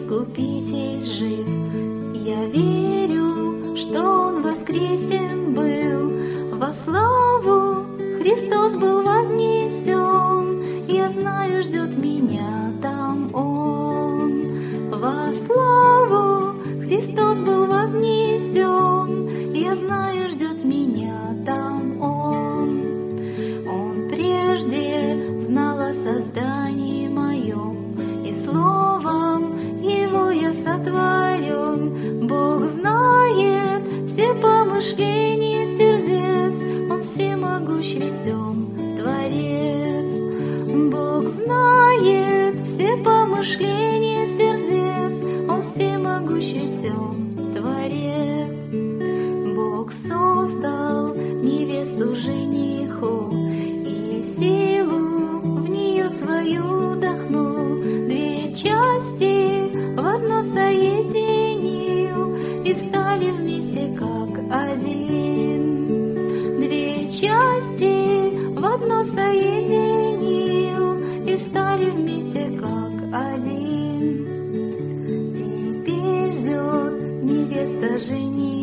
Искупитель жив. Я верю, что Он воскресен был, во славу Христос был вознесен. Я знаю, ждет меня там Он. Во славу Христос был вознесен. Я знаю, ждет меня там Он. Он прежде знал о создании моем, и словом Его я сотворен. Бог знает все помышления сердец, Он всемогущ лицом Творец. Бог знает все помышления сердец, Он всемогущ лицом Творец. Бог создал невесту жениху, и силу в нее свою вдохнул. Две части в одно соединил, и стали вместе как один. Две части в одно соединил, и стали вместе как один. Теперь ждет невеста жених.